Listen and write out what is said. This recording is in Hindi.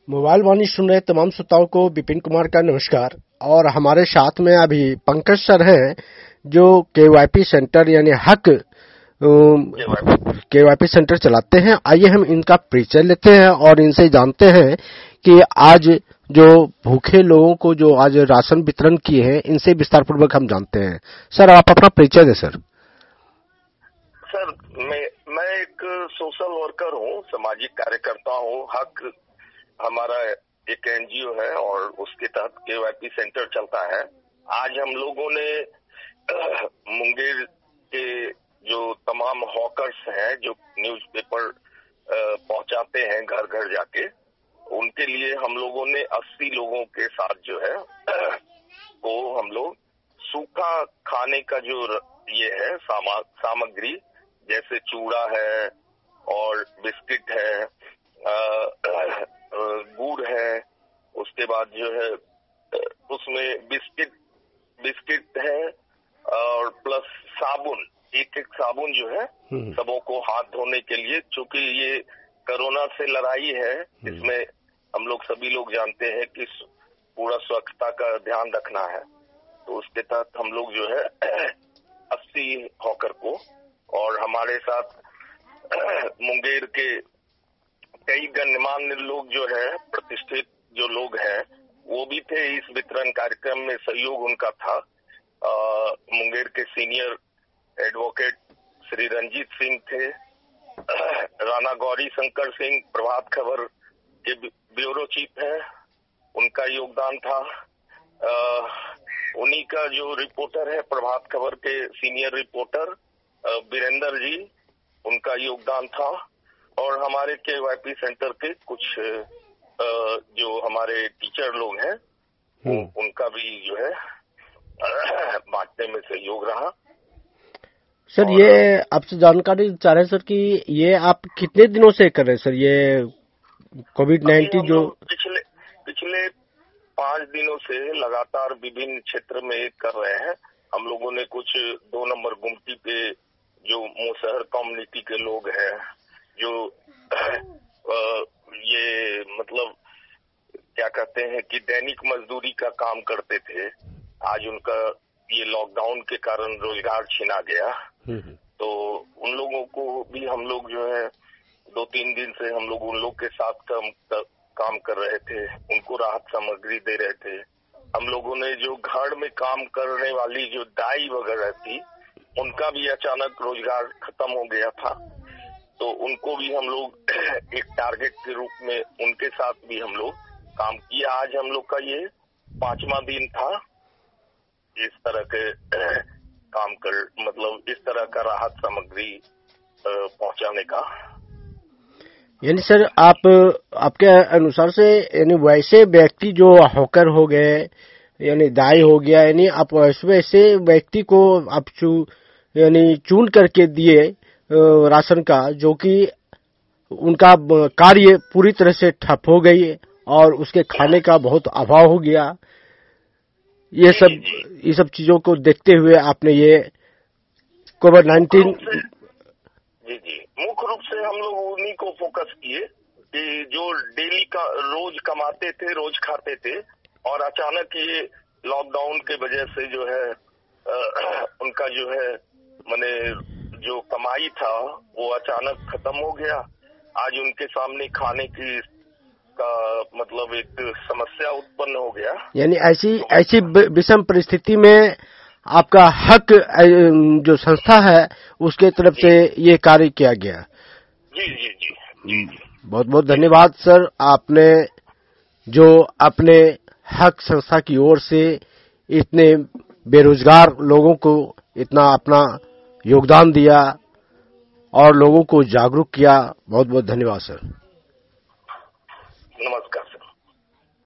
मोबाइल वाणी सुन रहे तमाम श्रोताओं को विपिन कुमार का नमस्कार। और हमारे साथ में अभी पंकज सर हैं जो केवाईपी सेंटर यानी हक केवाईपी सेंटर चलाते हैं। आइए हम इनका परिचय लेते हैं और इनसे जानते हैं कि आज जो भूखे लोगों को जो आज राशन वितरण किए हैं इनसे विस्तार पूर्वक हम जानते हैं। सर आप अपना परिचय दें। सर मैं एक सोशल वर्कर हूँ, सामाजिक कार्यकर्ता हूँ। हक हमारा एक एनजीओ है और उसके तहत केवाईपी सेंटर चलता है। आज हम लोगों ने मुंगेर के जो तमाम हॉकर्स हैं जो न्यूज़पेपर पहुंचाते हैं घर घर जाके, उनके लिए हम लोगों ने 80 लोगों के साथ जो है वो हम लोग सूखा खाने का जो ये है सामग्री, जैसे चूड़ा है और बिस्किट है, गुड़ है, उसके बाद जो है उसमें बिस्किट है और प्लस साबुन, एक साबुन जो है सबों को हाथ धोने के लिए। चूंकि ये कोरोना से लड़ाई है, इसमें हम लोग सभी लोग जानते हैं कि पूरा स्वच्छता का ध्यान रखना है, तो उसके तहत हम लोग जो है 80 हॉकर को, और हमारे साथ मुंगेर के कई गणमान्य लोग जो है, प्रतिष्ठित जो लोग हैं वो भी थे इस वितरण कार्यक्रम में, सहयोग उनका था। मुंगेर के सीनियर एडवोकेट श्री रंजीत सिंह थे, राणा गौरी शंकर सिंह प्रभात खबर के ब्यूरो चीफ है, उनका योगदान था। उन्हीं का जो रिपोर्टर है प्रभात खबर के सीनियर रिपोर्टर वीरेंद्र जी, उनका योगदान था। और हमारे केवाईपी सेंटर के कुछ जो हमारे टीचर लोग हैं उनका भी जो है बांटने में सहयोग रहा। सर ये आपसे जानकारी चाह रहे हैं सर कि ये आप कितने दिनों से कर रहे हैं सर ये कोविड-19 जो पिछले 5 दिनों से लगातार विभिन्न क्षेत्र में कर रहे हैं। हम लोगों ने कुछ 2 नंबर गुमटी पे जो मुसहर कम्युनिटी के लोग हैं जो ये मतलब क्या कहते हैं कि दैनिक मजदूरी का काम करते थे, आज उनका ये लॉकडाउन के कारण रोजगार छीना गया, तो उन लोगों को भी हम लोग जो है 2-3 दिन से हम लोग उन लोग के साथ काम कर रहे थे, उनको राहत सामग्री दे रहे थे। हम लोगों ने जो घर में काम करने वाली जो दाई वगैरह थी उनका भी अचानक रोजगार खत्म हो गया था, तो उनको भी हम लोग एक टारगेट के रूप में उनके साथ भी हम लोग काम किया। आज हम लोग का ये 5वां दिन था इस तरह के काम कर, मतलब इस तरह का राहत सामग्री पहुंचाने का। यानी सर आपके अनुसार से यानी वैसे व्यक्ति जो हॉकर हो गए यानी दाई हो गया, यानी आप वैसे व्यक्ति को आप यानी चुन करके दिए राशन का, जो कि उनका कार्य पूरी तरह से ठप हो गई और उसके खाने का बहुत अभाव हो गया। ये सब चीजों को देखते हुए आपने ये कोविड-19 जी मुख्य रूप से हम लोग उन्हीं को फोकस किए कि जो डेली का रोज कमाते थे, रोज खाते थे, और अचानक ये लॉकडाउन के वजह से जो है उनका जो है माने जो कमाई था वो अचानक खत्म हो गया। आज उनके सामने खाने की का मतलब एक समस्या उत्पन्न हो गया। यानी ऐसी विषम परिस्थिति में आपका हक जो संस्था है उसके तरफ से ये कार्य किया गया। जी। बहुत बहुत धन्यवाद सर, आपने जो अपने हक संस्था की ओर से इतने बेरोजगार लोगों को इतना अपना योगदान दिया और लोगों को जागरूक किया। बहुत बहुत धन्यवाद सर। नमस्कार।